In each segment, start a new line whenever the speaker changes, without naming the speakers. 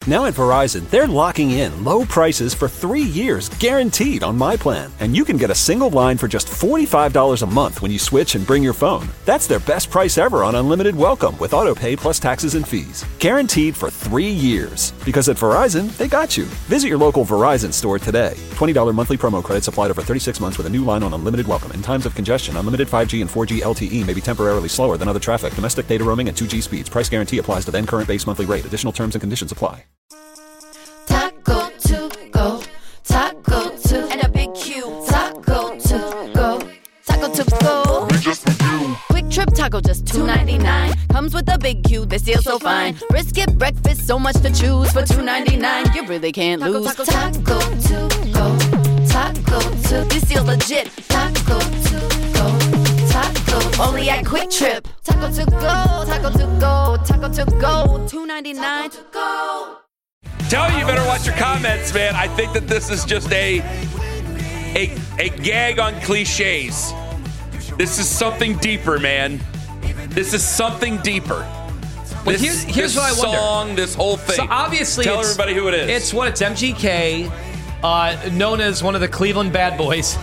Now at Verizon, they're locking in low prices for 3 years, guaranteed on my plan. And you can get a single line for just $45 a month when you switch and bring your phone. That's their best price ever on unlimited welcome with autopay plus taxes and fees. Guaranteed for 3 years. Because at Verizon, they got you. Visit your local Verizon store today. $20 monthly promo credits applied over 36 months with a new line on unlimited welcome. In times of congestion, unlimited 5G and 4G LTE may be temporarily slower than other traffic. Domestic data roaming at 2G speeds. Price guarantee applies to then current base monthly rate. Additional terms and conditions apply.
Taco to go, taco to, and a big Q. Taco to go, taco to go. Quick Trip Taco just $2.99. Comes with a big Q, they steal so fine. Brisket breakfast, so much to choose for $2.99. You really can't lose. Taco to go, taco to. This deal's legit. Taco to go, taco. Only at Quick Trip. Taco to go, taco to go, taco to go. $2.99 to go.
Tell you better watch your comments, man. I think that this is just a gag on cliches. This is something deeper, man. This is something deeper.
Well, here's what I wonder.
Song, this whole thing.
So obviously,
tell everybody who it is.
It's MGK, known as one of the Cleveland Bad Boys,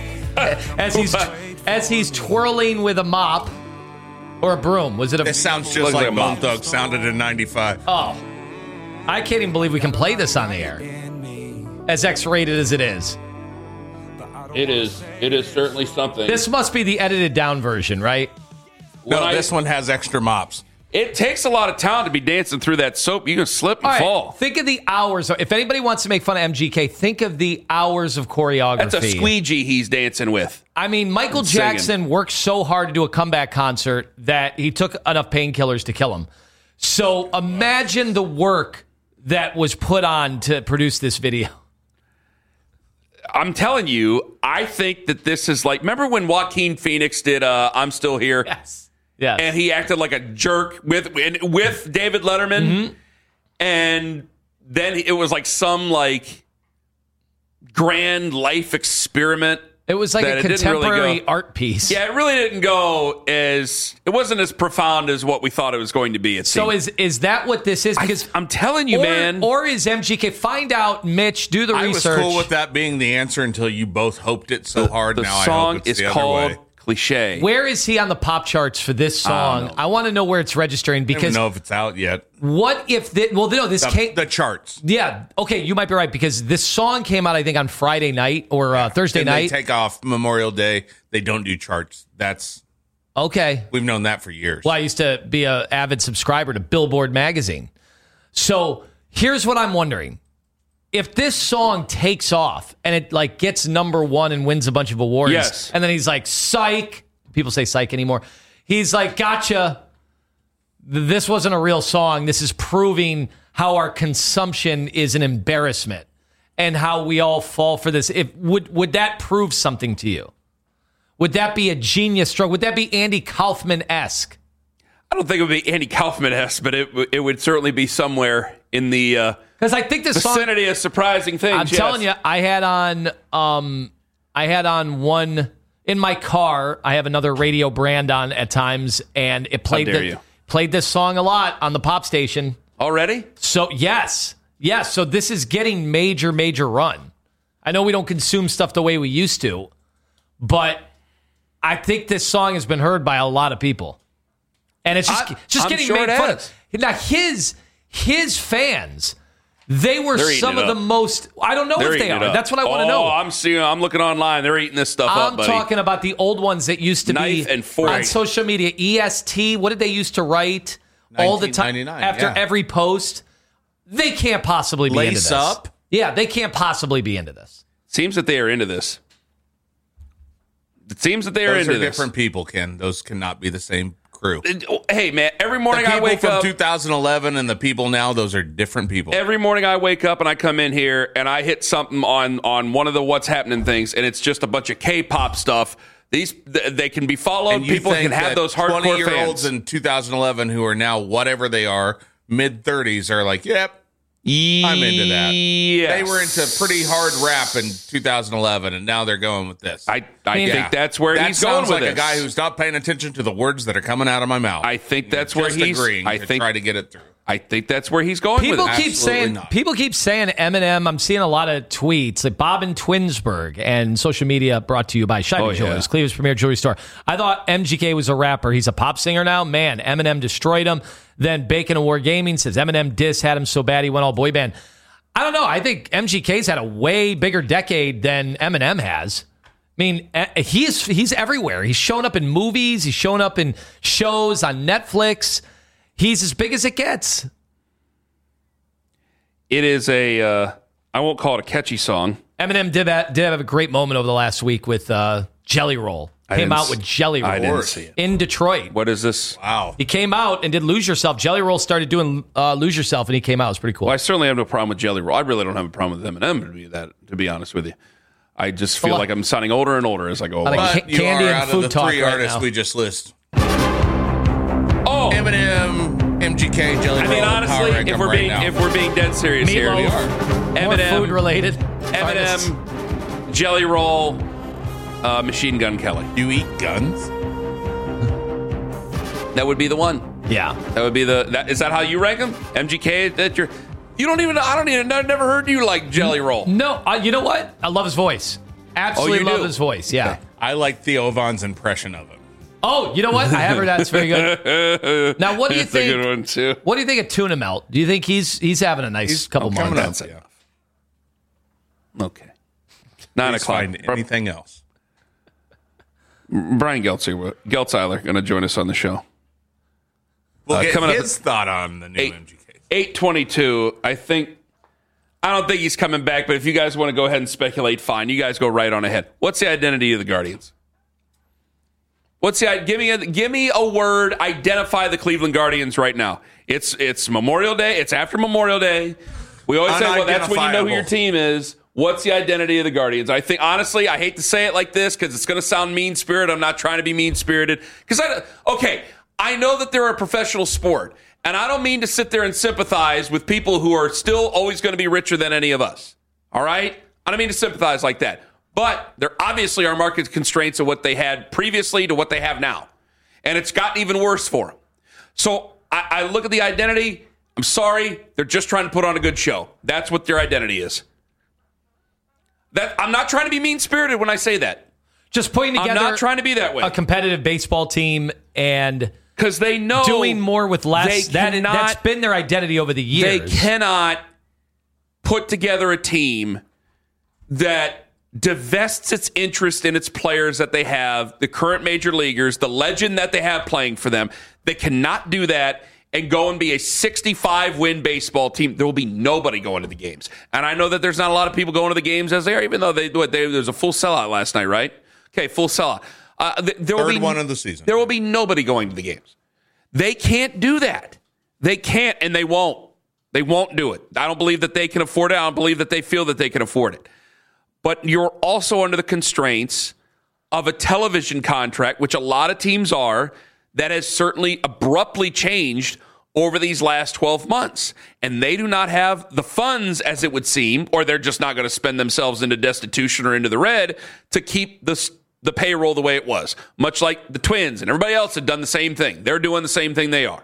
as he's twirling with a mop or a broom. Was it a?
This sounds just like Bone Thugs sounded in '95.
Oh. I can't even believe we can play this on the air, as X-rated as it is.
It is certainly something.
This must be the edited down version, right?
No, this one has extra mops.
It takes a lot of talent to be dancing through that soap. You can slip and fall.
Think of the hours. If anybody wants to make fun of MGK, think of the hours of choreography.
That's a squeegee he's dancing with.
I mean, Michael Jackson worked so hard to do a comeback concert that he took enough painkillers to kill him. So imagine the work that was put on to produce this video.
I'm telling you, I think that this is like, remember when Joaquin Phoenix did I'm Still Here?
Yes.
And he acted like a jerk with David Letterman. Mm-hmm. And then it was like some like grand life experiment.
It was like a contemporary art piece.
Yeah, it really didn't go it wasn't as profound as what we thought it was going to be.
So is that what this is? Because
I'm telling you, man.
Or is MGK, find out, Mitch, do the research.
I was cool with that being the answer until you both hoped it so hard. Now I hope it's the other way.
The song is called Cliche.
Where is he on the pop charts for this song? I want to know where it's registering because
I don't know if it's out yet.
What if
the charts?
Yeah, okay, you might be right because this song came out I think on Friday night or Thursday night.
They take off Memorial Day. They don't do charts. That's
okay.
We've known that for years.
Well, I used to be an avid subscriber to Billboard magazine. So here's what I'm wondering. If this song takes off and it like gets number one and wins a bunch of awards, and then he's like, psych. People say psych anymore. He's like, gotcha. This wasn't a real song. This is proving how our consumption is an embarrassment and how we all fall for this. Would that prove something to you? Would that be a genius stroke? Would that be Andy Kaufman-esque?
I don't think it would be Andy Kaufman-esque, but it would certainly be somewhere in the
because I think this
vicinity of surprising things.
I'm telling you, I had on one in my car. I have another radio brand on at times, and it played this song a lot on the pop station
already.
So yes. So this is getting major run. I know we don't consume stuff the way we used to, but I think this song has been heard by a lot of people. And it's just getting made fun of. Now, his fans, they were some of the most. I don't know if they are. That's what I want to know.
I'm looking online. They're eating this stuff up, buddy.
I'm talking about the old ones that used to
be and fork.
On social media. EST, what did they used to write all the time after every post? They can't possibly be into this.
Lace up?
Yeah, they can't possibly be into this.
Seems that they are into this. It seems that they are into this.
Those are different people, Ken. Those cannot be the same crew.
Hey, man, every morning I wake up.
The people from 2011 and the people now, those are different people.
Every morning I wake up and I come in here and I hit something on one of the What's Happening things, and it's just a bunch of K-pop stuff. They can be followed.
And
people can have those hardcore
20-year-olds
fans
in 2011 who are now whatever they are, mid-30s, are like, yep. I'm into that.
Yes.
They were into pretty hard rap in 2011, and now they're going with this.
I think that's where he's going with
like
this.
a guy who's not paying attention to the words that are coming out of my mouth.
I think that's where he's
agreeing to try to get it through.
I think that's where he's going with it.
People keep saying Eminem. I'm seeing a lot of tweets like Bobbin Twinsburg and social media brought to you by Shiny Jewelers, Cleveland's premier jewelry store. I thought MGK was a rapper. He's a pop singer now. Man, Eminem destroyed him. Then Bacon of War Gaming says Eminem diss had him so bad he went all boy band. I don't know. I think MGK's had a way bigger decade than Eminem has. I mean, he's everywhere. He's shown up in movies. He's shown up in shows on Netflix. He's as big as it gets.
It is I won't call it a catchy song.
Eminem did have a great moment over the last week with Jelly Roll. Came out with Jelly Roll.
I didn't see it.
In Detroit.
What is this?
Wow.
He came out and did Lose Yourself. Jelly Roll started doing Lose Yourself, and he came out. It was pretty cool.
Well, I certainly have no problem with Jelly Roll. I really don't have a problem with Eminem, to be honest with you. I just feel like I'm sounding older and older as I go along.
But you
Candy
are
and
out
food
of the
talk
three
right
artists
now.
we just list.
Oh,
Eminem, MGK, Jelly Roll.
I mean, honestly, if we're being dead serious here,
Meatloaf.
we are.
More
Eminem,
food related.
Eminem, Jelly Roll, Machine Gun Kelly.
You eat guns?
That would be the one.
Yeah.
That would be is that how you rank them? MGK, I've never heard you like Jelly Roll.
No, you know what? I love his voice. Absolutely
you
love
do?
his voice. Yeah.
I like Theo Von's impression of him.
Oh, you know what? I have heard that. It's very good. Now, what do you
That's
think?
a good one too.
What do you think of Tuna Melt? Do you think he's having a nice couple
coming
months?
up.
Yeah. Okay. 9 o'clock.
Find anything else.
Brian Geltzeiler going to join us on the show.
We'll get
coming up
his thought on the new MGK.
8:22. I don't think he's coming back, but if you guys want to go ahead and speculate, fine. You guys go right on ahead. What's the identity of the Guardians? Give me a word. Identify the Cleveland Guardians right now. It's Memorial Day. It's after Memorial Day. We always say, well, that's when you know who your team is. What's the identity of the Guardians? I think, honestly, I hate to say it like this because it's going to sound mean-spirited. I'm not trying to be mean-spirited. I know that they're a professional sport, and I don't mean to sit there and sympathize with people who are still always going to be richer than any of us. All right? I don't mean to sympathize like that. But there obviously are market constraints of what they had previously to what they have now. And it's gotten even worse for them. So I look at the identity. I'm sorry. They're just trying to put on a good show. That's what their identity is. I'm not trying to be mean-spirited when I say that.
Just putting together.
I'm not trying to be that way.
A competitive baseball team and
because they know
doing more with less. That's been their identity over the years.
They cannot put together a team that divests its interest in its players that they have, the current major leaguers, the legend that they have playing for them. They cannot do that and go and be a 65-win baseball team. There will be nobody going to the games. And I know that there's not a lot of people going to the games as they are, even though there's a full sellout last night, right? Okay, full sellout.
Third one of the season.
There will be nobody going to the games. They can't do that. They can't, and they won't. They won't do it. I don't believe that they can afford it. I don't believe that they feel that they can afford it. But you're also under the constraints of a television contract, which a lot of teams are, that has certainly abruptly changed over these last 12 months. And they do not have the funds, as it would seem, or they're just not going to spend themselves into destitution or into the red to keep the payroll the way it was. Much like the Twins and everybody else had done the same thing. They're doing the same thing they are.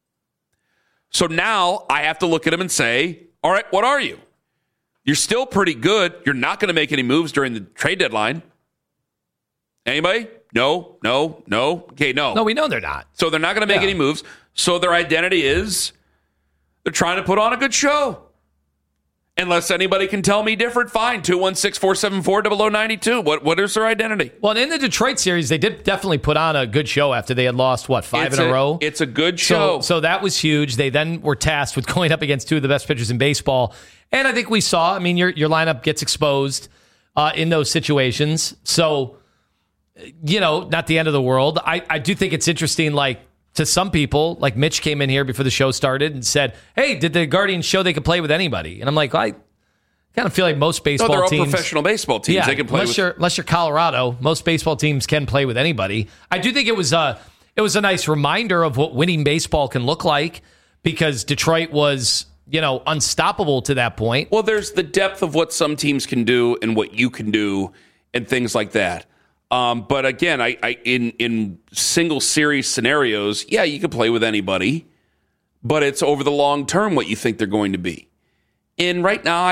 So now I have to look at them and say, all right, what are you? You're still pretty good. You're not going to make any moves during the trade deadline. Anybody? No. Okay, no.
No, we know they're not.
So they're not going to make any moves. So their identity is they're trying to put on a good show. Unless anybody can tell me different, fine. 216-474-0092. What is their identity?
Well, in the Detroit series, they did definitely put on a good show after they had lost, 5 in a row?
It's a good show.
So that was huge. They then were tasked with going up against two of the best pitchers in baseball. And I think we saw, your lineup gets exposed in those situations. So, not the end of the world. I do think it's interesting, to some people, like Mitch came in here before the show started and said, hey, did the Guardians show they could play with anybody? And I'm like, I kind of feel like most baseball
they're all
teams.
professional baseball teams.
Yeah,
they can play
unless you're Colorado, most baseball teams can play with anybody. I do think it was a nice reminder of what winning baseball can look like because Detroit was, unstoppable to that point.
Well, there's the depth of what some teams can do and what you can do and things like that. But again, I in single series scenarios, you can play with anybody. but it's over the long term what you think they're going to be. And right now,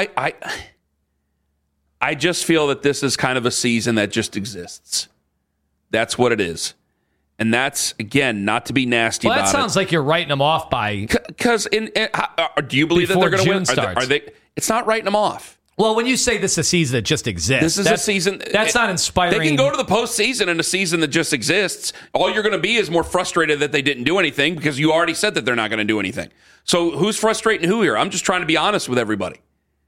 I just feel that this is kind of a season that just exists. That's what it is. And that's, again, not to be nasty about it.
Well, that sounds like you're writing them off by...
Because do you believe that they're going to win? Are they? It's not writing them off.
Well, when you say this is a season that just exists...
This is a season...
That's not inspiring.
They can go to the postseason in a season that just exists. All you're going to be is more frustrated that they didn't do anything because you already said that they're not going to do anything. So who's frustrating who here? I'm just trying to be honest with everybody.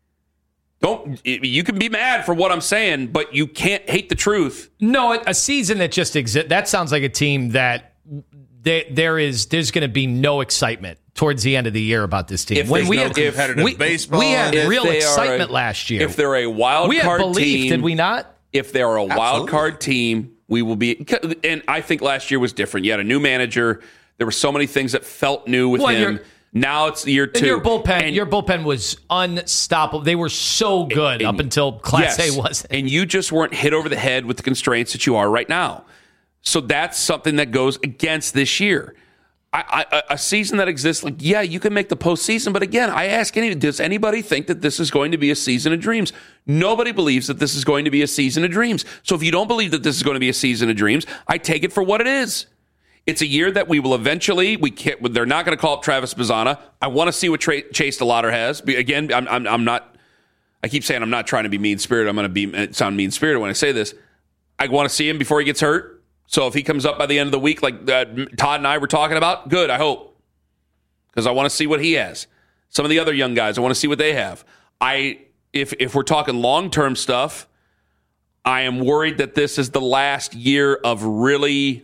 You can be mad for what I'm saying, but you can't hate the truth.
No, a season that just exists, that sounds like a team that there's going to be no excitement towards the end of the year about this team.
When we had competitive baseball,
we had real excitement last year.
If they're a wild card team,
did we not?
If they're a wild card team, we will be. And I think last year was different. You had a new manager. There were so many things that felt new with him. Now it's year 2.
And your bullpen was unstoppable. They were so good up until Class A wasn't.
And you just weren't hit over the head with the constraints that you are right now. So that's something that goes against this year. A season that exists, you can make the postseason, but again, I ask does anybody think that this is going to be a season of dreams? Nobody believes that this is going to be a season of dreams. So if you don't believe that this is going to be a season of dreams, I take it for what it is. It's a year that we will eventually, they're not going to call up Travis Bazzana. I want to see what Chase DeLauder has. Again, I'm not, I keep saying I'm not trying to be mean-spirited. I'm going to sound mean-spirited when I say this. I want to see him before he gets hurt. So if he comes up by the end of the week like Todd and I were talking about, good, I hope. Because I want to see what he has. Some of the other young guys, I want to see what they have. If we're talking long-term stuff, I am worried that this is the last year of really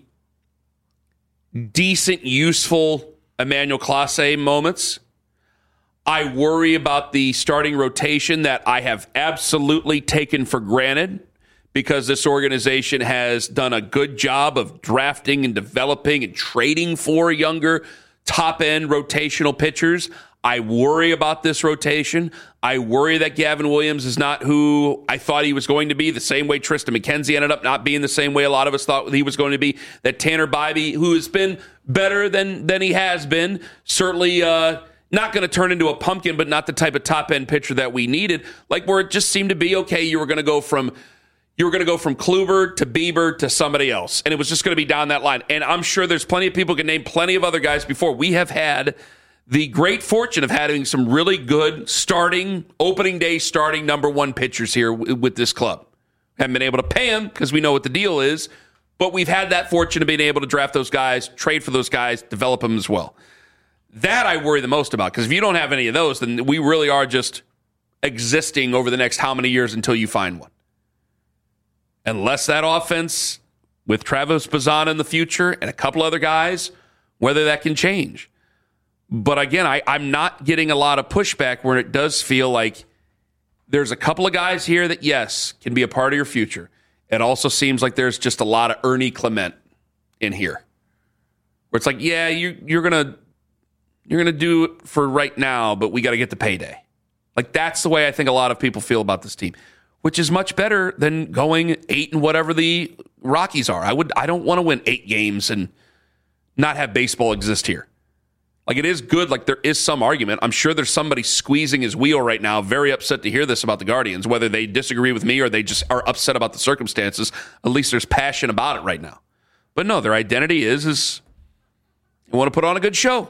decent, useful Emmanuel Clase moments. I worry about the starting rotation that I have absolutely taken for granted because this organization has done a good job of drafting and developing and trading for younger top-end rotational pitchers. I worry about this rotation. I worry that Gavin Williams is not who I thought he was going to be, the same way Tristan McKenzie ended up not being the same way a lot of us thought he was going to be, that Tanner Bybee, who has been better than he has been, certainly not going to turn into a pumpkin, but not the type of top-end pitcher that we needed, where it just seemed to be, okay, you were going to go from Kluber to Bieber to somebody else, and it was just going to be down that line. And I'm sure there's plenty of people who can name plenty of other guys before. We have had the great fortune of having some really good opening day starting number one pitchers here with this club. Haven't been able to pay them because we know what the deal is, but we've had that fortune of being able to draft those guys, trade for those guys, develop them as well. That I worry the most about, because if you don't have any of those, then we really are just existing over the next how many years until you find one. Unless that offense with Travis Bazzana in the future and a couple other guys, whether that can change. But again, I'm not getting a lot of pushback where it does feel like there's a couple of guys here that, yes, can be a part of your future. It also seems like there's just a lot of Ernie Clement in here. Where it's like, yeah, you're gonna do it for right now, but we got to get the payday. That's the way I think a lot of people feel about this team, which is much better than going 8 and whatever the Rockies are. I don't want to win 8 games and not have baseball exist here. It is good. There is some argument. I'm sure there's somebody squeezing his wheel right now, very upset to hear this about the Guardians, whether they disagree with me or they just are upset about the circumstances. At least there's passion about it right now. But no, their identity is they want to put on a good show.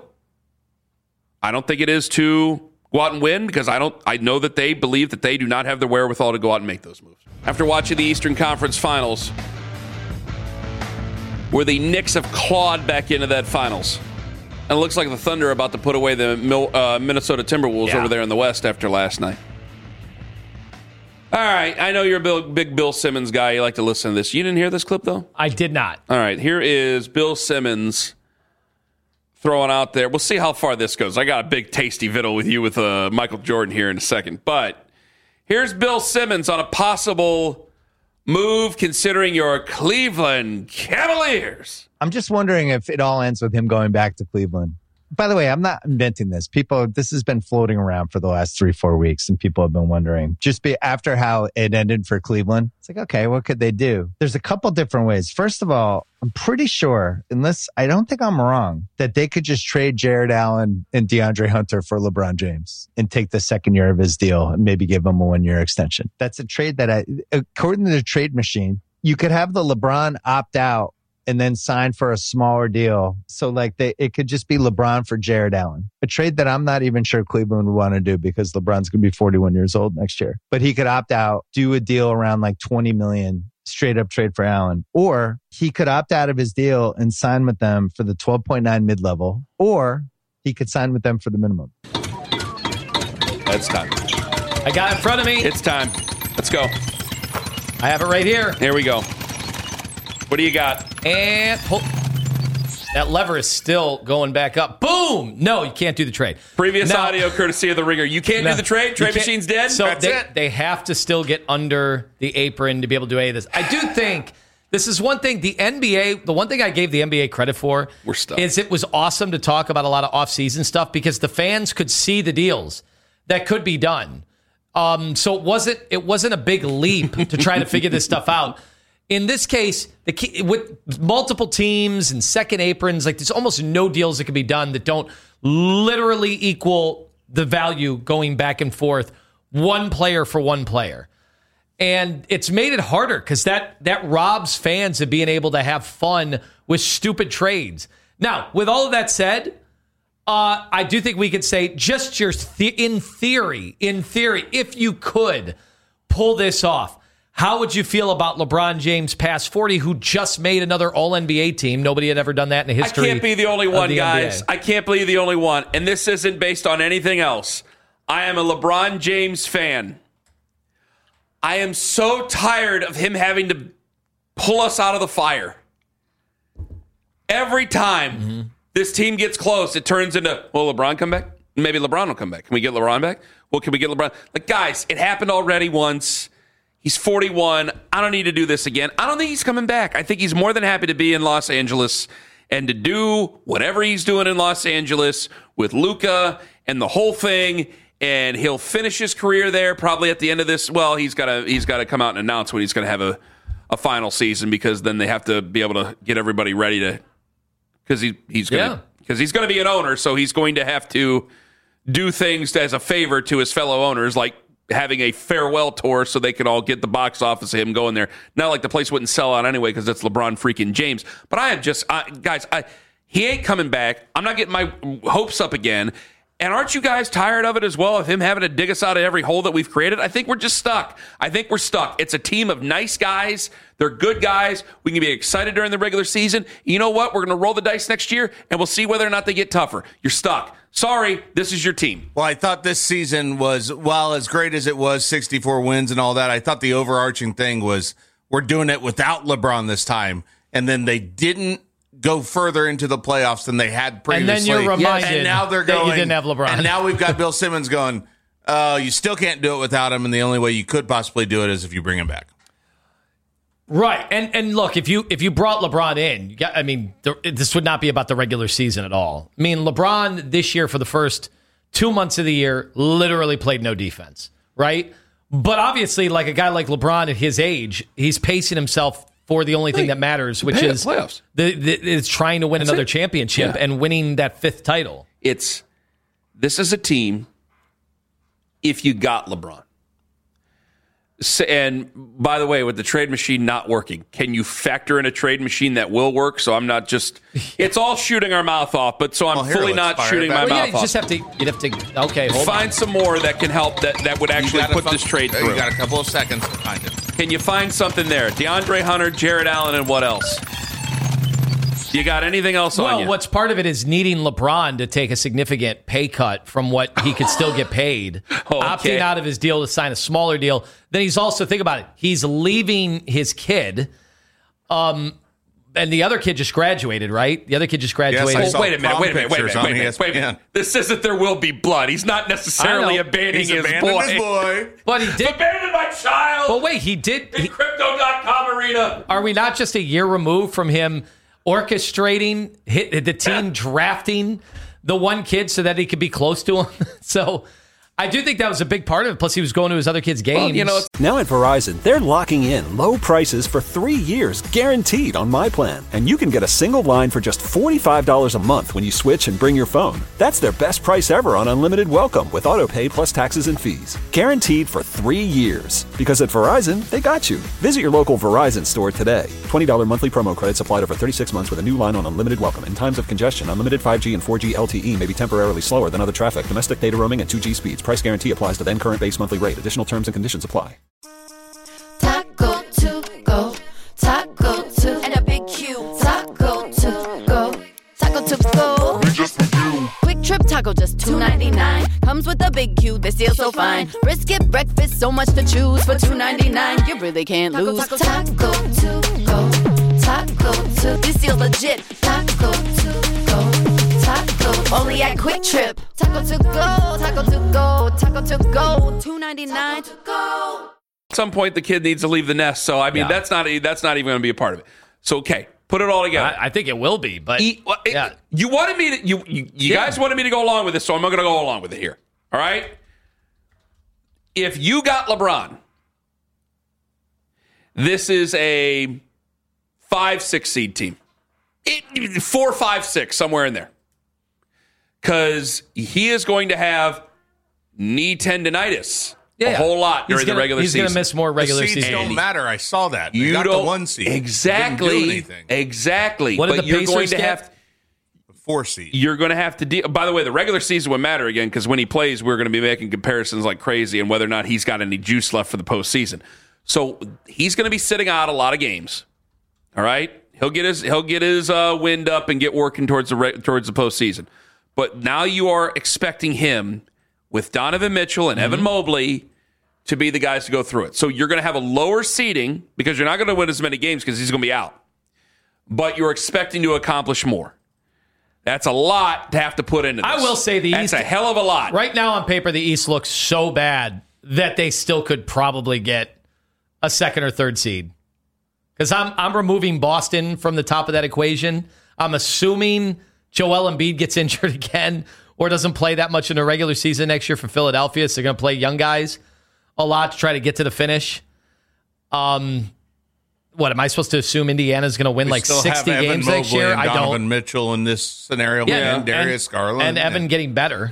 I don't think it is to go out and win, because I know that they believe that they do not have the wherewithal to go out and make those moves. After watching the Eastern Conference Finals, where the Knicks have clawed back into that finals. And it looks like the Thunder are about to put away the Minnesota Timberwolves over there in the West after last night. All right, I know you're a big Bill Simmons guy. You like to listen to this. You didn't hear this clip, though?
I did not.
All right, here is Bill Simmons throwing out there. We'll see how far this goes. I got a big tasty viddle with you with Michael Jordan here in a second. But here's Bill Simmons on a possible move considering your Cleveland Cavaliers.
I'm just wondering if it all ends with him going back to Cleveland. by the way, I'm not inventing this. This has been floating around for the last 3-4 weeks, and people have been wondering. After how it ended for Cleveland, it's like, okay, what could they do? There's a couple different ways. First of all, I'm pretty sure, unless I don't think I'm wrong, that they could just trade Jared Allen and DeAndre Hunter for LeBron James and take the second year of his deal and maybe give him a 1-year extension. That's a trade that according to the trade machine, you could have the LeBron opt out and then sign for a smaller deal. So it could just be LeBron for Jared Allen. A trade that I'm not even sure Cleveland would want to do because LeBron's going to be 41 years old next year. But he could opt out, do a deal around $20 million, straight up trade for Allen. Or he could opt out of his deal and sign with them for the 12.9 mid-level. Or he could sign with them for the minimum.
That's time.
I got it in front of me.
It's time. Let's go.
I have it right here.
Here we go. What do you got?
And pull. That lever is still going back up. Boom! No, you can't do the trade.
Previous audio courtesy of the Ringer. You can't do the trade? Trade machine's dead?
So they have to still get under the apron to be able to do any of this. I do think this is one thing. The NBA, the one thing I gave the NBA credit for is it was awesome to talk about a lot of offseason stuff because the fans could see the deals that could be done. So it wasn't a big leap to try to figure this stuff out. In this case, with multiple teams and second aprons, there's almost no deals that can be done that don't literally equal the value going back and forth, one player for one player. And it's made it harder because that robs fans of being able to have fun with stupid trades. Now, with all of that said, I do think we could say just in theory, if you could pull this off, how would you feel about LeBron James past 40, who just made another All-NBA team? Nobody had ever done that in the history.
I can't be the only one, guys.
NBA.
I can't be the only one. And this isn't based on anything else. I am a LeBron James fan. I am so tired of him having to pull us out of the fire. Every time this team gets close, it turns into, will LeBron come back? Maybe LeBron will come back. Can we get LeBron back? Well, can we get LeBron? Guys, it happened already once. He's 41. I don't need to do this again. I don't think he's coming back. I think he's more than happy to be in Los Angeles and to do whatever he's doing in Los Angeles with Luka and the whole thing. And he'll finish his career there probably at the end of this. Well, he's got to come out and announce when he's going to have a final season because then they have to be able to get everybody ready to because he's going to be an owner, so he's going to have to do things as a favor to his fellow owners, like having a farewell tour so they can all get the box office of him going there. Not like the place wouldn't sell out anyway because it's LeBron freaking James. But I am just, guys, he ain't coming back. I'm not getting my hopes up again. And aren't you guys tired of it as well, of him having to dig us out of every hole that we've created? I think we're just stuck. It's a team of nice guys. They're good guys. We can be excited during the regular season. You know what? We're going to roll the dice next year, and we'll see whether or not they get tougher. You're stuck. Sorry, this is your team.
Well, I thought this season was, while as great as it was, 64 wins and all that, I thought the overarching thing was we're doing it without LeBron this time. And then they didn't go further into the playoffs than they had previously.
And then you're reminded
and now they're going,
that you didn't have LeBron.
And now we've got Bill Simmons going, you still can't do it without him, and the only way you could possibly do it is if you bring him back.
Right. And look, if you brought LeBron in, this would not be about the regular season at all. I mean, LeBron this year for the first 2 months of the year literally played no defense, right? But obviously, like a guy like LeBron at his age, he's pacing himself for the only thing that matters, which is
playoffs.
Is trying to win another championship and winning that fifth title.
This is a team if you got LeBron. And by the way, with the trade machine not working, can you factor in a trade machine that will work? So I'm not just, it's all shooting our mouth off, but so I'm fully not shooting my mouth off.
You'd have to, okay, hold
find
on.
some more that can help that would actually put this trade through.
You got a couple of seconds to find it.
Can you find something there? DeAndre Hunter, Jared Allen, and what else? You got anything else on you?
Well, what's part of it is needing LeBron to take a significant pay cut from what he could still get paid, opting out of his deal to sign a smaller deal. Then he's also, think about it, he's leaving his kid, and the other kid just graduated, right? The other kid just graduated.
Yes,
wait a minute. This isn't There Will Be Blood. He's not necessarily abandoning his boy.
But he did.
Abandoned my child.
But wait, he did.
In Crypto.com arena.
Are we not just a year removed from him orchestrating the team drafting the one kid so that he could be close to him. So I do think that was a big part of it. Plus, he was going to his other kids' games.
Well,
Now at Verizon, they're locking in low prices for 3 years, guaranteed on My Plan. And you can get a single line for just $45 a month when you switch and bring your phone. That's their best price ever on unlimited welcome with auto pay plus taxes and fees. Guaranteed for 3 years. Because at Verizon, they got you. Visit your local Verizon store today. $20 monthly promo credits applied over 36 months with a new line on unlimited welcome. In times of congestion, unlimited 5G and 4G LTE may be temporarily slower than other traffic. Domestic data roaming and 2G speeds. Price guarantee applies to then current base monthly rate. Additional terms and conditions apply.
Taco to go, taco to, and a big Q. Taco to go, taco to go. Quick Trip Taco just $2.99. Comes with a big Q, they steal so fine. Brisket breakfast, so much to choose for $2.99. You really can't lose. Taco to go, taco to, this deal's legit. Taco to go, taco only at Quick Trip. Taco to go, taco to go, taco to go. $2.99 to go.
At some point, the kid needs to leave the nest. So, I mean, that's not even going to be a part of it. So, okay, put it all together.
I think it will be, but
You wanted me to, you guys wanted me to go along with this, so I'm going to go along with it here. All right? If you got LeBron, this is a 5-6 seed team. 4, 5, 6, somewhere in there. Because he is going to have knee tendonitis. A whole lot during the regular season.
He's going to miss more regular
the seeds
season.
don't matter. I saw that.
You
got
don't,
the 1 seed.
Exactly. Exactly.
What did
but
the
you're
Pacers
going to
get?
have
4 seed.
You're going to have to deal. By the way, the regular season would matter again because when he plays, we're going to be making comparisons like crazy and whether or not he's got any juice left for the postseason. So he's going to be sitting out a lot of games. All right, he'll get his wind up and get working towards the postseason. But now you are expecting him with Donovan Mitchell and Evan Mobley to be the guys to go through it. So you're going to have a lower seeding because you're not going to win as many games because he's going to be out. But you're expecting to accomplish more. That's a lot to have to put into this.
I will say
that's a hell of a lot.
Right now on paper, the East looks so bad that they still could probably get a 2nd or 3rd seed. Because I'm removing Boston from the top of that equation. I'm assuming Joel Embiid gets injured again or doesn't play that much in the regular season next year for Philadelphia. So they're going to play young guys a lot to try to get to the finish. What, am I supposed to assume Indiana's going to win like 60 games next year?
And
I don't.
Donovan Mitchell in this scenario.
Yeah,
and Darius Garland.
And Evan getting better.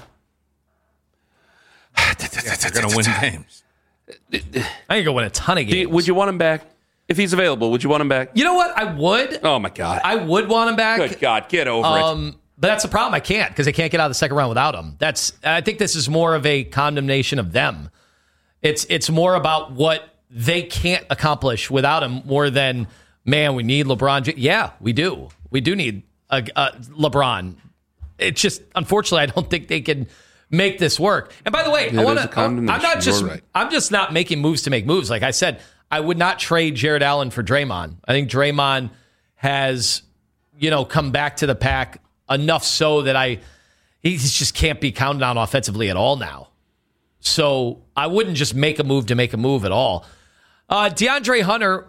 They're going to win games.
I think you're going to win a ton of games.
Would you want him back? If he's available, would you want him back?
You know what? I would.
Oh, my God.
I would want him back.
Good God, get over it.
But that's the problem. I can't because they can't get out of the second round without him. I think this is more of a condemnation of them. It's more about what they can't accomplish without him more than, man, we need LeBron. Yeah, we do. We do need a LeBron. It's just, unfortunately, I don't think they can make this work. And by the way, I'm just not making moves to make moves. Like I said, I would not trade Jared Allen for Draymond. I think Draymond has, come back to the pack enough so that he just can't be counted on offensively at all now. So I wouldn't just make a move to make a move at all. DeAndre Hunter,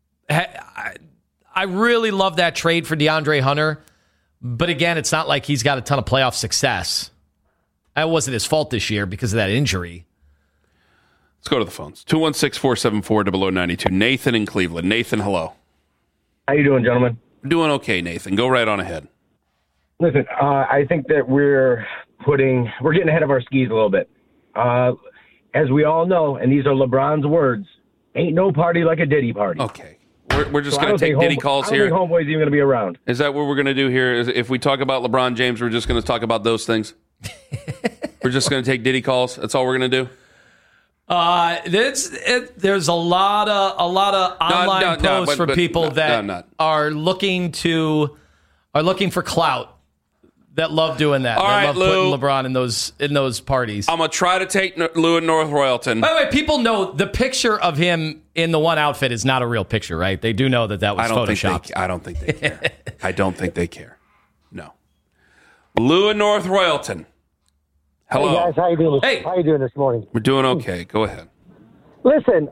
I really love that trade for DeAndre Hunter. But again, it's not like he's got a ton of playoff success. That wasn't his fault this year because of that injury.
Let's go to the phones. 216-474-0092. Nathan in Cleveland. Nathan, hello.
How you doing, gentlemen?
Doing okay, Nathan. Go right on ahead.
Listen, I think that we're getting ahead of our skis a little bit. As we all know, and these are LeBron's words, ain't no party like a Diddy party.
Okay. We're just going to take Diddy calls here.
I don't think Homeboy's even going to be around.
Is that what we're going to do here? Is if we talk about LeBron James, we're just going to talk about those things? We're just going to take Diddy calls? That's all we're going to do?
There's a lot of online posts for people that are looking for clout. That love doing that.
All right,
love
Lou.
putting LeBron in those parties.
I'm going to try to take Lou in North Royalton.
By the way, people know the picture of him in the one outfit is not a real picture, right? They do know that was Photoshopped.
I don't think they care. I don't think they care. No. Lou in North Royalton. Hello.
Hey, guys. How you doing?
Hey.
How you doing this morning?
We're doing okay. Go ahead.
Listen,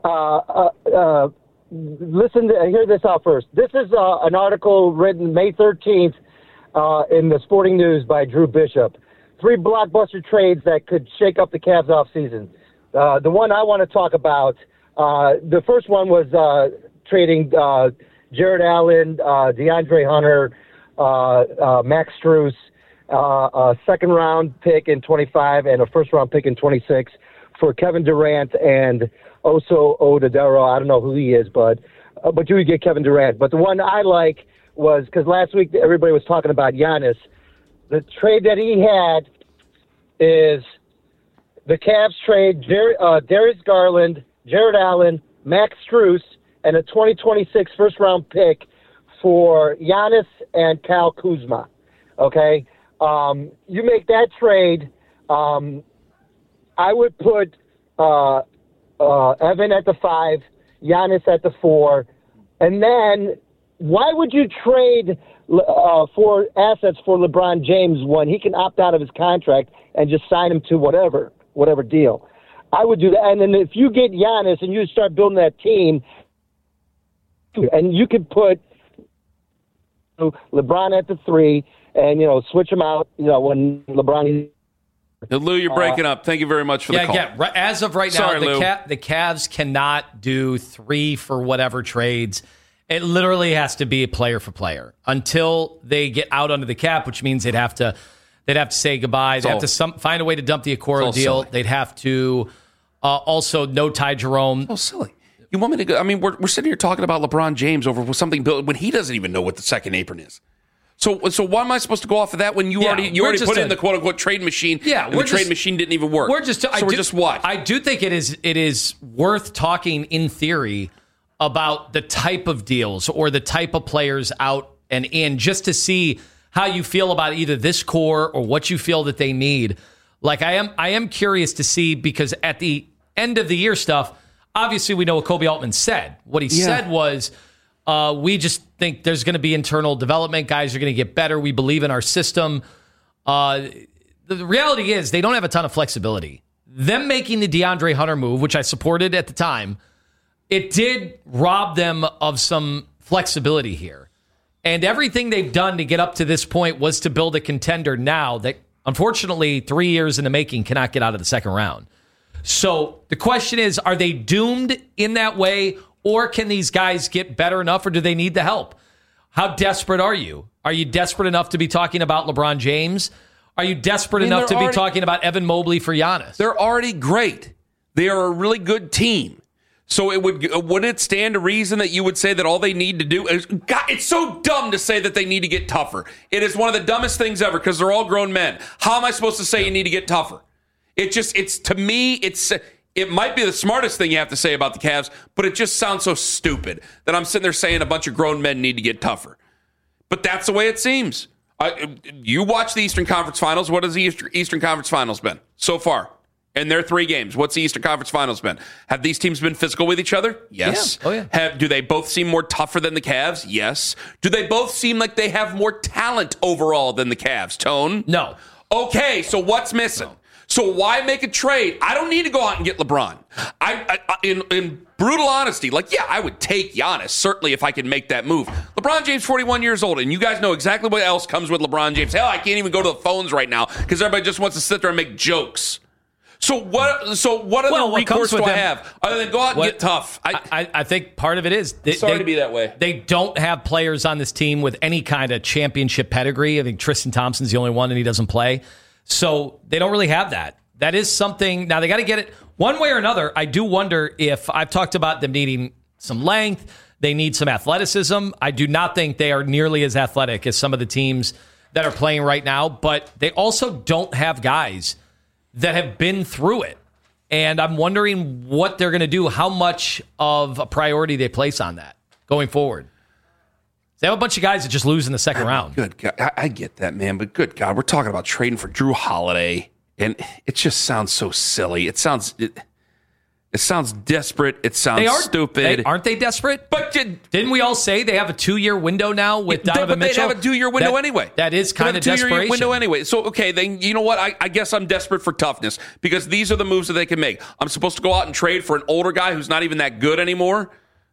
hear this out first. This is an article written May 13th in the Sporting News by Drew Bishop. three blockbuster trades that could shake up the Cavs offseason. The one I want to talk about, the first one was trading Jared Allen, DeAndre Hunter, Max Strus, a second-round pick in 25 and a first-round pick in 26 for Kevin Durant and Oso Odedero. I don't know who he is, but you would get Kevin Durant. But the one I like was, because last week everybody was talking about Giannis, the trade that he had is the Cavs trade Darius Garland, Jared Allen, Max Strus, and a 2026 first-round pick for Giannis and Kyle Kuzma. Okay? You make that trade, I would put Evan at the 5, Giannis at the 4, and then why would you trade for assets for LeBron James when he can opt out of his contract and just sign him to whatever deal? I would do that. And then if you get Giannis and you start building that team, and you could put LeBron at the 3 and, switch him out, when LeBron...
Lou, you're breaking up. Thank you very much for the call.
Yeah, as of right now, the Cavs cannot do 3 for whatever trades. It literally has to be a player for player until they get out under the cap, which means they'd have to say goodbye. They'd have to find a way to dump the Okoro deal.
Silly.
They'd have to also no Ty Jerome.
Oh, silly. You want me to go? I mean, we're sitting here talking about LeBron James over something built when he doesn't even know what the second apron is. So why am I supposed to go off of that when you already put in the quote unquote trade machine? Yeah, and the trade machine didn't even work.
We're just what? I do think it is worth talking in theory about the type of deals or the type of players out and in, just to see how you feel about either this core or what you feel that they need. Like I am curious to see, because at the end of the year stuff, obviously we know what Kobe Altman said. What he said was, we just think there's going to be internal development. Guys are going to get better. We believe in our system. The reality is they don't have a ton of flexibility. Them making the DeAndre Hunter move, which I supported at the time, it did rob them of some flexibility here. And everything they've done to get up to this point was to build a contender now that, unfortunately, 3 years in the making cannot get out of the second round. So the question is, are they doomed in that way, or can these guys get better enough, or do they need the help? How desperate are you? Are you desperate enough to be talking about LeBron James? Are you desperate enough to be talking about Evan Mobley for Giannis?
They're already great. They are a really good team. So wouldn't it stand to reason that you would say that all they need to do is... God, it's so dumb to say that they need to get tougher. It is one of the dumbest things ever, because they're all grown men. How am I supposed to say you need to get tougher? To me, it might be the smartest thing you have to say about the Cavs, but it just sounds so stupid that I'm sitting there saying a bunch of grown men need to get tougher. But that's the way it seems. You watch the Eastern Conference Finals. What has the Eastern Conference Finals been so far? In their 3 games, what's the Eastern Conference Finals been? Have these teams been physical with each other? Yes.
Yeah. Oh, yeah.
Do they both seem more tougher than the Cavs? Yes. Do they both seem like they have more talent overall than the Cavs? Tone?
No.
Okay, so what's missing? No. So why make a trade? I don't need to go out and get LeBron. In brutal honesty, I would take Giannis, certainly, if I could make that move. LeBron James, 41 years old, and you guys know exactly what else comes with LeBron James. Hell, I can't even go to the phones right now because everybody just wants to sit there and make jokes. So what other recourse do I have other than go out and get tough?
I think part of it is...
Sorry to be that way.
They don't have players on this team with any kind of championship pedigree. I think Tristan Thompson's the only one, and he doesn't play. So they don't really have that. That is something... Now, they got to get it one way or another. I do wonder if... I've talked about them needing some length. They need some athleticism. I do not think they are nearly as athletic as some of the teams that are playing right now, but they also don't have guys that have been through it. And I'm wondering what they're going to do, how much of a priority they place on that going forward. They have a bunch of guys that just lose in the second round.
Good God. I get that, man, but good God, we're talking about trading for Drew Holiday, and it just sounds so silly. It sounds desperate. It sounds stupid.
Aren't they desperate?
But
didn't we all say they have a 2-year window now with Donovan Mitchell?
But they have a 2-year window anyway.
That is kind of desperation.
2-year window anyway. So, okay, then you know what? I guess I'm desperate for toughness because these are the moves that they can make. I'm supposed to go out and trade for an older guy who's not even that good anymore.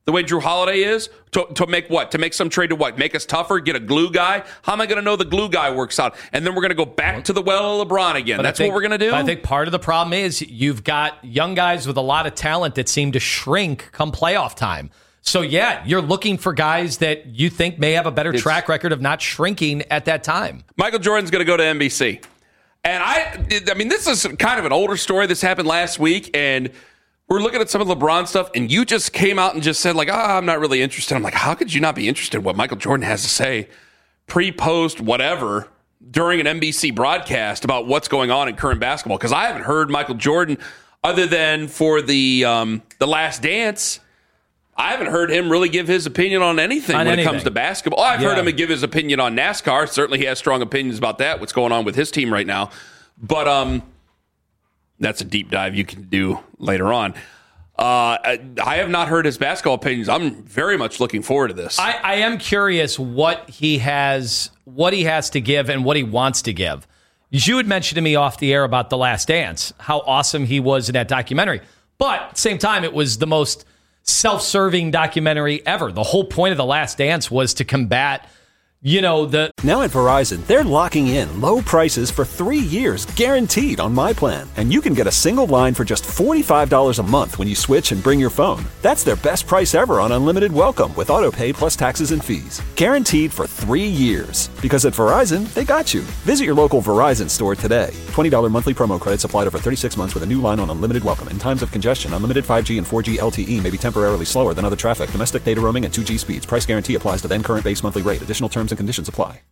the way Drew Holiday is, to make what? To make some trade to what? Make us tougher? Get a glue guy? How am I going to know the glue guy works out? And then we're going to go back to the well of LeBron again. That's what we're going to do?
I think part of the problem is you've got young guys with a lot of talent that seem to shrink come playoff time. So, yeah, you're looking for guys that you think may have a better track record of not shrinking at that time.
Michael Jordan's going to go to NBC. And I mean, this is kind of an older story. This happened last week, and we're looking at some of LeBron stuff, and you just came out and just said, like, I'm not really interested. I'm like, how could you not be interested in what Michael Jordan has to say pre-post, whatever, during an NBC broadcast about what's going on in current basketball? Because I haven't heard Michael Jordan, other than for the Last Dance, I haven't heard him really give his opinion on anything it comes to basketball. I've heard him give his opinion on NASCAR. Certainly he has strong opinions about that, what's going on with his team right now. But that's a deep dive you can do later on. I have not heard his basketball opinions. I'm very much looking forward to this.
I am curious what he has to give and what he wants to give. You had mentioned to me off the air about The Last Dance, how awesome he was in that documentary. But at the same time, it was the most self-serving documentary ever. The whole point of The Last Dance was to combat, Now at
Verizon, they're locking in low prices for 3 years, guaranteed on My Plan. And you can get a single line for just $45 a month when you switch and bring your phone. That's their best price ever on unlimited welcome with autopay plus taxes and fees. Guaranteed for 3 years. Because at Verizon, they got you. Visit your local Verizon store today. $20 monthly promo credits applied over 36 months with a new line on unlimited welcome. In times of congestion, unlimited 5G and 4G LTE may be temporarily slower than other traffic. Domestic data roaming and 2G speeds. Price guarantee applies to then current base monthly rate. Additional terms and conditions apply.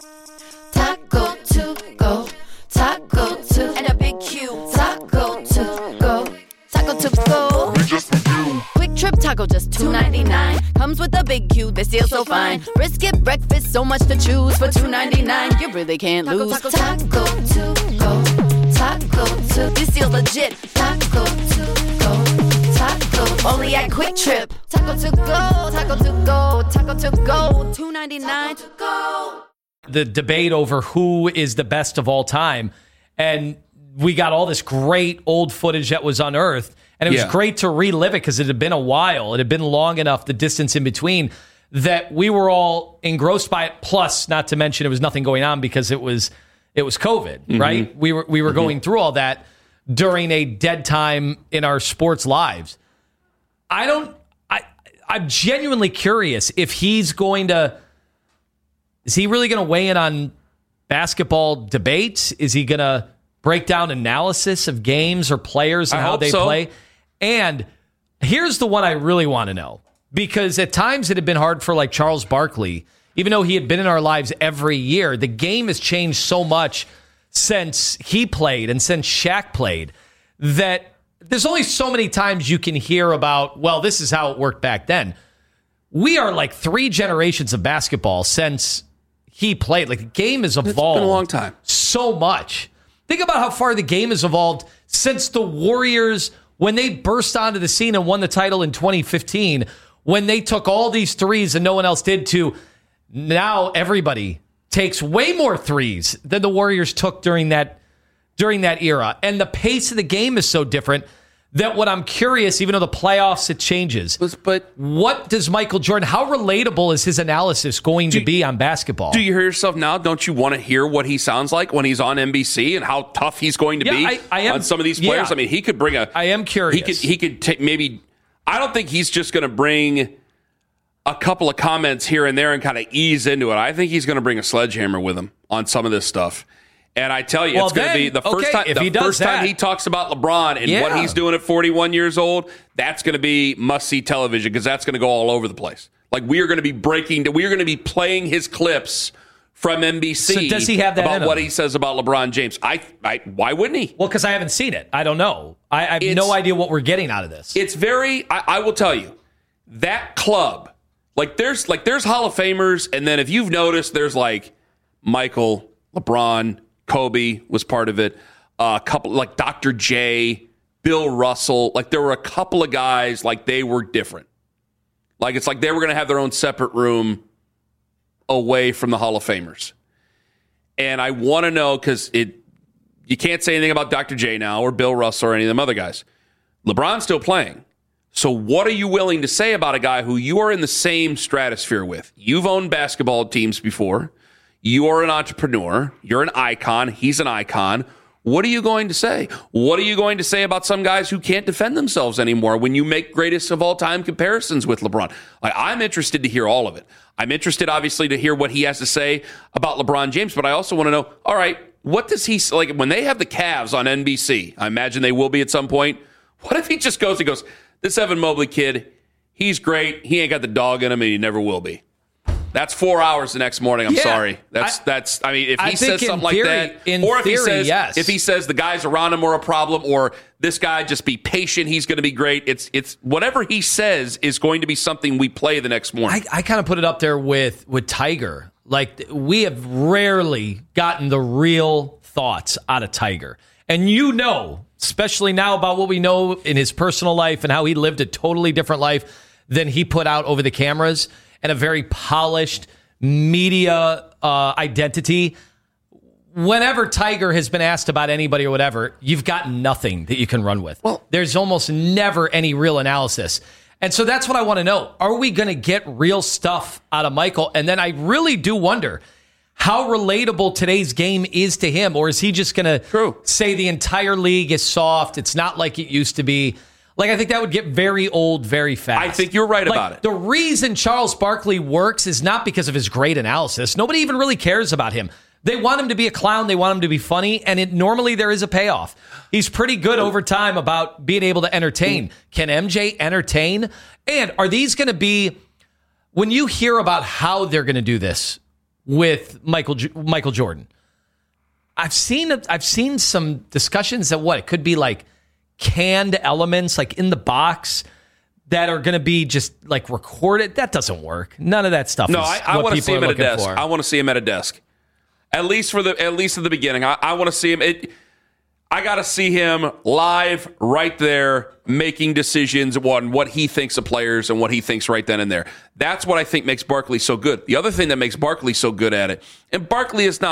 Taco to go, taco to, and a big Q. Taco to go, taco to go. Quick Trip Taco just $2.99. Comes with a big Q, they steal so fine. Brisket breakfast, so much to choose for $2.99. You really can't lose. Taco to go, taco to, you steal legit. Taco to go, taco only at Quick Trip. Taco to go, taco to go, taco to go, $2.99 to go.
The debate over who is the best of all time, and we got all this great old footage that was unearthed, and it was great to relive it because it had been a while. It had been long enough, the distance in between, that we were all engrossed by it. Plus, not to mention, it was nothing going on because it was COVID, right? We were going through all that during a dead time in our sports lives. I'm genuinely curious if he's going to. Is he really going to weigh in on basketball debates? Is he going to break down analysis of games or players and how they play? And here's the one I really want to know, because at times it had been hard for like Charles Barkley, even though he had been in our lives every year. The game has changed so much since he played and since Shaq played that there's only so many times you can hear about, well, this is how it worked back then. We are like 3 generations of basketball since he played. Like, the game has evolved. It's been
a long time.
So much. Think about how far the game has evolved since the Warriors, when they burst onto the scene and won the title in 2015, when they took all these threes and no one else did, to now everybody takes way more threes than the Warriors took during that era. And the pace of the game is so different that what I'm curious, even though the playoffs, it changes. But what does Michael Jordan, how relatable is his analysis going to be on basketball?
Do you hear yourself now? Don't you want to hear what he sounds like when he's on NBC and how tough he's going to be on some of these players?
Yeah.
I mean, he could bring
I am curious.
He could take maybe. I don't think he's just going to bring a couple of comments here and there and kind of ease into it. I think he's going to bring a sledgehammer with him on some of this stuff. And I tell you, it's going to be the first time. The first time he talks about LeBron and what he's doing at 41 years old, that's going to be must-see television, because that's going to go all over the place. Like, we are going to be playing his clips from NBC.
So does he have that
about what he says about LeBron James? Why wouldn't he?
Well, because I haven't seen it. I don't know. I have no idea what we're getting out of this.
It's very. I will tell you, that club. There's Hall of Famers, and then if you've noticed, there's like Michael, LeBron, Kobe was part of it. A couple like Dr. J, Bill Russell. Like, there were a couple of guys, like, they were different. Like, it's like they were going to have their own separate room away from the Hall of Famers. And I want to know, because you can't say anything about Dr. J now or Bill Russell or any of them other guys. LeBron's still playing. So what are you willing to say about a guy who you are in the same stratosphere with? You've owned basketball teams before. You are an entrepreneur. You're an icon. He's an icon. What are you going to say? What are you going to say about some guys who can't defend themselves anymore when you make greatest of all time comparisons with LeBron? I'm interested to hear all of it. I'm interested, obviously, to hear what he has to say about LeBron James, but I also want to know, all right, what does he, like when they have the Cavs on NBC, I imagine they will be at some point, what if he just goes, this Evan Mobley kid, he's great. He ain't got the dog in him and he never will be. That's 4 hours the next morning. I'm sorry. That's. I mean, if he says something like that, or if he says the guys around him are a problem, or this guy just be patient, he's going to be great. It's whatever he says is going to be something we play the next morning.
I kind of put it up there with Tiger. Like, we have rarely gotten the real thoughts out of Tiger, and especially now about what we know in his personal life and how he lived a totally different life than he put out over the cameras. And a very polished media identity. Whenever Tiger has been asked about anybody or whatever, you've got nothing that you can run with. Well, there's almost never any real analysis. And so that's what I want to know. Are we going to get real stuff out of Michael? And then I really do wonder how relatable today's game is to him. Or is he just going to say the entire league is soft? It's not like it used to be. Like, I think that would get very old very fast.
I think you're right about it.
The reason Charles Barkley works is not because of his great analysis. Nobody even really cares about him. They want him to be a clown. They want him to be funny. And normally there is a payoff. He's pretty good over time about being able to entertain. Can MJ entertain? And are these going to be, when you hear about how they're going to do this with Michael Jordan, I've seen some discussions that it could be like canned elements, like in the box, that are going to be just like recorded. That doesn't work. None of that stuff.
No, I want to see him at a desk. I want to see him at a desk, at least at the beginning. I want to see him. I got to see him live right there, making decisions on what he thinks of players and what he thinks right then and there. That's what I think makes Barkley so good. The other thing that makes Barkley so good at it, and Barkley was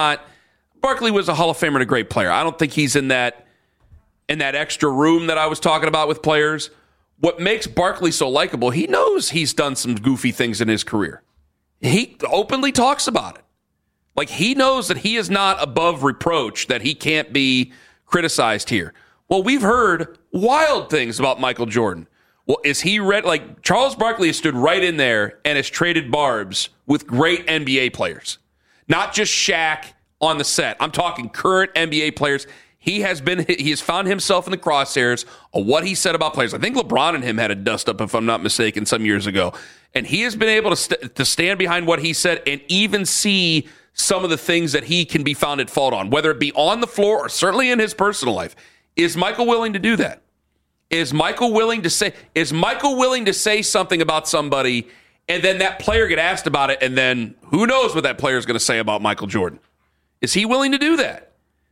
a Hall of Famer and a great player. I don't think he's in that extra room that I was talking about with players. What makes Barkley so likable, he knows he's done some goofy things in his career. He openly talks about it. Like, he knows that he is not above reproach, that he can't be criticized here. Well, we've heard wild things about Michael Jordan. Well, is he read? Like, Charles Barkley has stood right in there and has traded barbs with great NBA players. Not just Shaq on the set. I'm talking current NBA players. He has found himself in the crosshairs of what he said about players. I think LeBron and him had a dust-up, if I'm not mistaken, some years ago. And he has been able to stand behind what he said and even see some of the things that he can be found at fault on, whether it be on the floor or certainly in his personal life. Is Michael willing to do that? Is Michael willing to say something about somebody, and then that player get asked about it, and then who knows what that player is going to say about Michael Jordan? Is he willing to do that?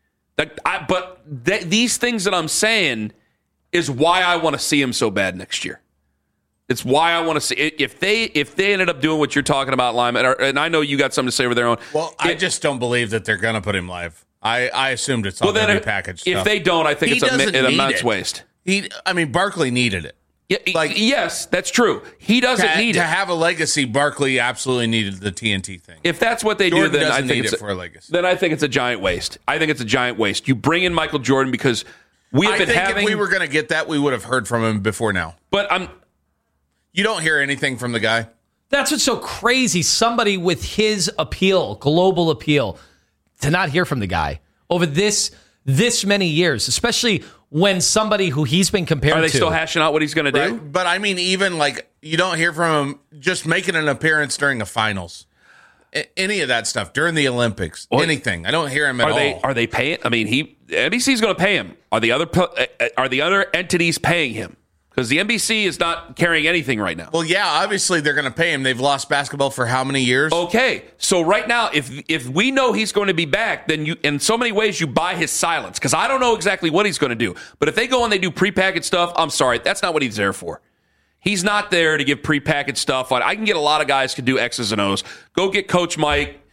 These things that I'm saying is why I want to see him so bad next year. It's why I want to see if they ended up doing what you're talking about, Lyman. And I know you got something to say over there.
I just don't believe that they're going to put him live. I assumed it's all going to be packaged.
If they don't, I think it's an immense waste.
Barkley needed it.
Yes, that's true. He doesn't need it.
To have a legacy, Barkley absolutely needed the TNT thing.
If that's what they
Jordan
do, then I
doesn't
think
need it for a legacy.
Then I think it's a giant waste. You bring in Michael Jordan because
if we were going to get that, we would have heard from him before now.
But
you don't hear anything from the guy.
That's what's so crazy. Somebody with his appeal, global appeal, to not hear from the guy over this many years, especially when somebody who he's been compared to.
Are they still hashing out what he's going to do?
Right? But I mean, even like you don't hear from him just making an appearance during a finals. Any of that stuff during the Olympics, anything. I don't hear him at all.
Are they paying? I mean, NBC's going to pay him. Are the other entities paying him? Because the NBC is not carrying anything right now.
Well, yeah, obviously they're going to pay him. They've lost basketball for how many years?
Okay, so right now, if we know he's going to be back, then you, in so many ways, you buy his silence. Because I don't know exactly what he's going to do. But if they go and they do prepackaged stuff, I'm sorry, that's not what he's there for. He's not there to give prepackaged stuff. I can get a lot of guys to do X's and O's. Go get Coach Mike.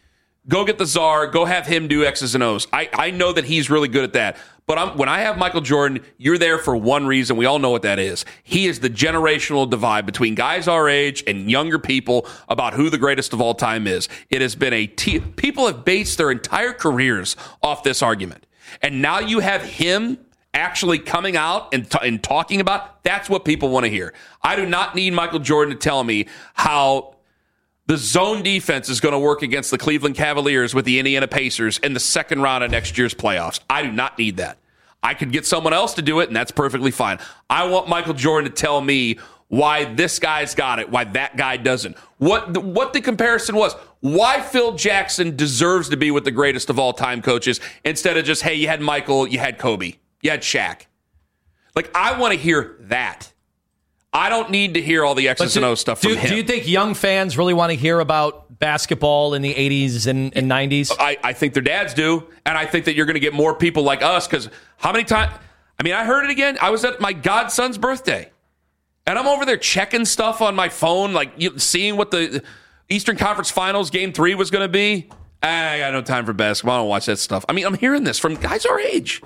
Go get the czar. Go have him do X's and O's. I know that he's really good at that. But when I have Michael Jordan, you're there for one reason. We all know what that is. He is the generational divide between guys our age and younger people about who the greatest of all time is. It has been people have based their entire careers off this argument. And now you have him actually coming out and talking about, that's what people want to hear. I do not need Michael Jordan to tell me how the zone defense is going to work against the Cleveland Cavaliers with the Indiana Pacers in the second round of next year's playoffs. I do not need that. I could get someone else to do it, and that's perfectly fine. I want Michael Jordan to tell me why this guy's got it, why that guy doesn't. What the comparison was, why Phil Jackson deserves to be with the greatest of all time coaches instead of just, hey, you had Michael, you had Kobe, you had Shaq. Like, I want to hear that. I don't need to hear all the X's and O's stuff from him.
Do you think young fans really want to hear about basketball in the 80s and 90s?
I think their dads do, and I think that you're going to get more people like us, because how many times... I mean, I heard it again. I was at my godson's birthday, and I'm over there checking stuff on my phone, like seeing what the Eastern Conference Finals Game 3 was going to be. I got no time for basketball. I don't watch that stuff. I mean, I'm hearing this from guys our age.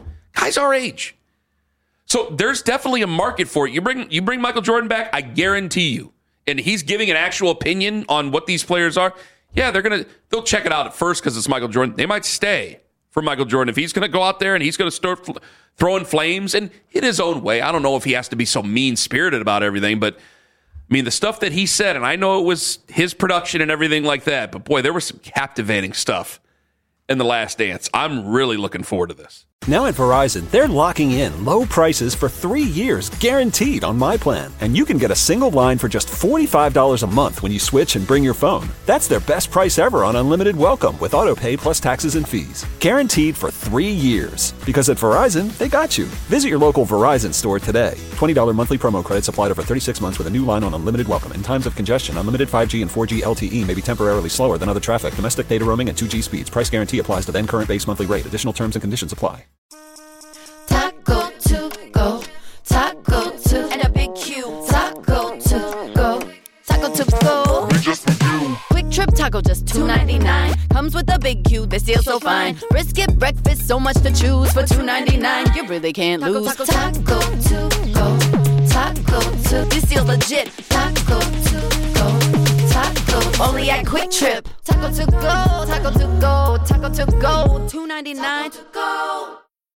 So there's definitely a market for it. You bring Michael Jordan back, I guarantee you, and he's giving an actual opinion on what these players are. Yeah, they'll check it out at first because it's Michael Jordan. They might stay for Michael Jordan if he's going to go out there and he's going to start throwing flames and in his own way. I don't know if he has to be so mean-spirited about everything, but I mean, the stuff that he said, and I know it was his production and everything like that, but boy, there was some captivating stuff in The Last Dance. I'm really looking forward to this.
Now at Verizon, they're locking in low prices for 3 years, guaranteed on my plan. And you can get a single line for just $45 a month when you switch and bring your phone. That's their best price ever on unlimited welcome with autopay plus taxes and fees. Guaranteed for 3 years. Because at Verizon, they got you. Visit your local Verizon store today. $20 monthly promo credits applied over 36 months with a new line on unlimited welcome. In times of congestion, unlimited 5G and 4G LTE may be temporarily slower than other traffic. Domestic data roaming and 2G speeds. Price guarantee applies to then current base monthly rate. Additional terms and conditions apply.
Taco to go, taco to, and a big Q. Taco to go, taco to go. We just for you. Quick Trip Taco, just $2.99. Comes with a big Q, they seal so fine. Brisket breakfast, so much to choose for $2.99. You really can't lose. Taco to go, taco to. This deal's legit. Taco to go, taco. Only at Quick Trip. Taco to go, taco to go, taco to go. $2.99 to go.